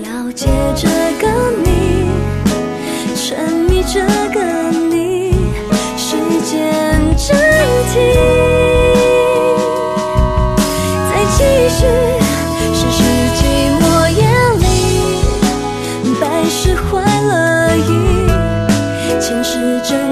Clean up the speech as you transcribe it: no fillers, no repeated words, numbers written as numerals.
了解这个你，沉迷这个你，时间暂停，再继续是世纪末夜里，百事坏了意，前世真